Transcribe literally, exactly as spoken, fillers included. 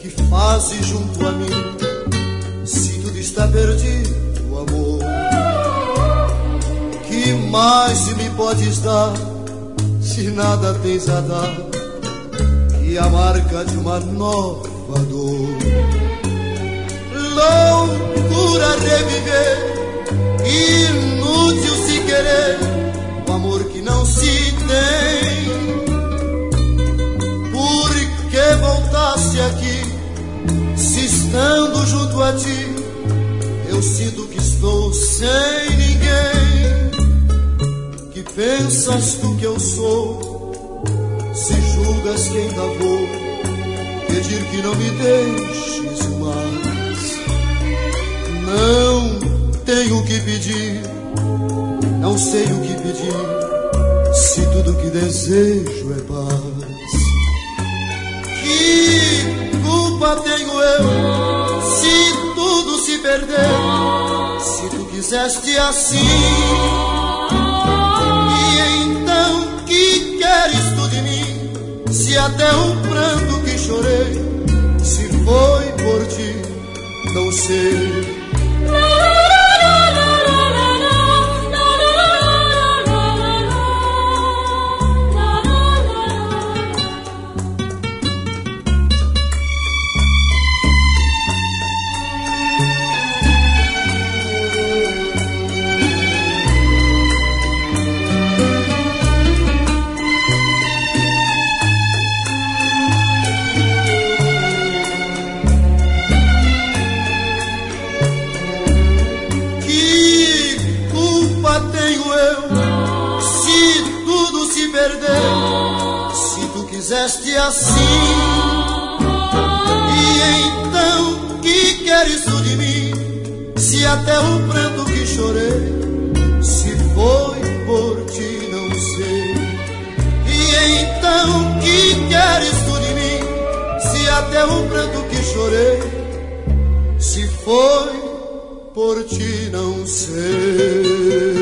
fazes junto a mim, se tudo está perdido, amor? Que mais me podes dar, se nada tens a dar, que a marca de uma nova dor? Loucura reviver, inútil se querer o amor que não se tem. Por que voltaste aqui, se estando junto a ti eu sinto que estou sem ninguém? Que pensas tu que eu sou, se julgas que ainda vou pedir que não me deixes mais? Não tenho o que pedir, não sei o que pedir, se tudo que desejo é paz. Que culpa tenho eu, se tudo se perder, se tu quiseste assim? E então que queres tu de mim, se até o pranto que chorei, se foi por ti, não sei. Se tu quiseste assim, e então que queres tu de mim, se até o pranto que chorei, se foi por ti, não sei. E então que queres tu de mim, se até o pranto que chorei, se foi por ti, não sei.